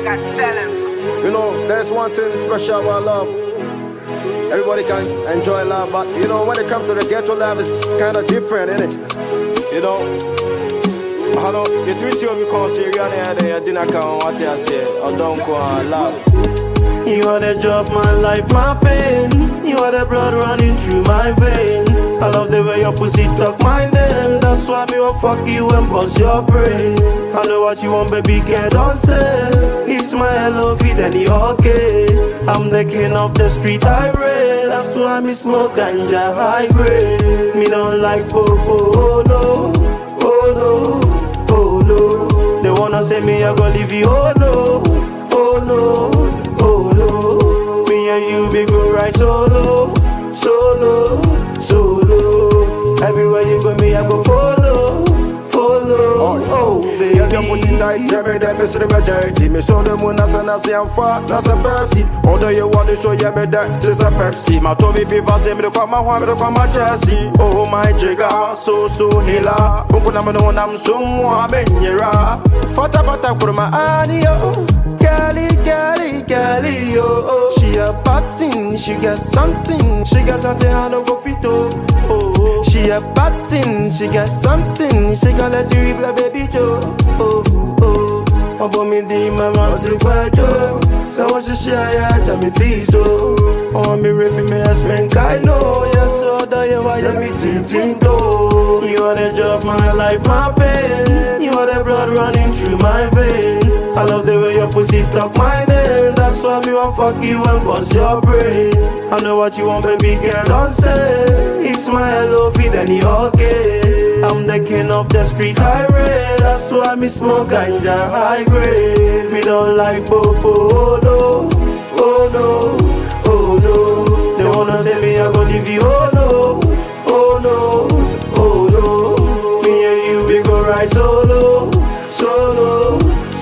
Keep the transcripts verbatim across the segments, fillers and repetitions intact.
got tell him. You know, there's one thing special about love. Everybody can enjoy love, but you know, when it comes to the ghetto love, it's kind of different, isn't it? You know, I know you treat you because you're gonna have a dinner count, what you say, or don't go on love. You are the joy of my life, my pain. You are the blood running through my vein. I love the way your pussy talk my name. That's why me will fuck you and bust your brain. I know what you want, baby, girl, don't say. It's my L O V, then you okay. I'm the king of the street highway. That's why me smoke ganja high grade. Me don't like popo, oh no, oh no, oh no. They wanna say me I go leave you, oh no, oh no. Oh no, me and you we go right solo, solo, solo. Everywhere you go, me I go follow, follow. Oh, oh baby. Girl, your pussy tight, every day me see the majority. Me saw the moon, as I see I'm far, that's a Percy. Although you want to show you me that this a Pepsi. My Tommy be fast, me to come my home, me to come my Chelsea. Oh my jigger, so so hila. Uncle, I'm no one, I'm so more benjera. Fata fata kurma anio. Girlie, girlie, girlie, oh, oh. She a bad thing, she got something. She got something I don't go fit oh, oh. She a bad thing, she got something. She can let you replay baby Joe, oh, oh. Oh, but me di mama say quite Joe. So what she share, yeah, tell me please, oh. Oh, me riffing me as men kind know. Yes, so do you why you me ting ting do. You are the joy of my life, my pain. You are the blood running through my vein. I love the way your pussy talk my name. That's why me want fuck you and bust your brain. I know what you want, baby girl, don't say. It's my L O V, then you okay. I'm the king of the street highway. That's why me smoke ganja high grade. Me don't like popo, oh no, oh no, oh no. They wanna say me I go leave you, oh no, oh no, oh no. Me and you we go right solo, solo,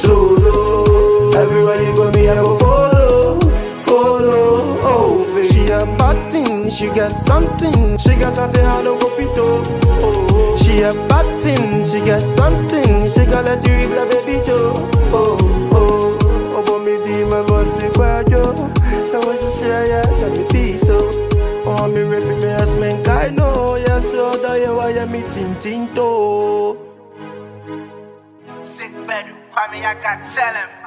solo. Everywhere you go, me I go follow, follow. Oh baby, she a bad thing, she got something. She got something I don't go fit oh, oh. She a bad thing, she got something. She can let you replay baby Joe, oh, oh. Oh, but me di my bossy bad Joe. So what she share, yeah, tell me peace oh. Oh, me riffing me as men kind know. Yes, so do you why you me ting ting to. Sick bed, Kwame, I got tell him.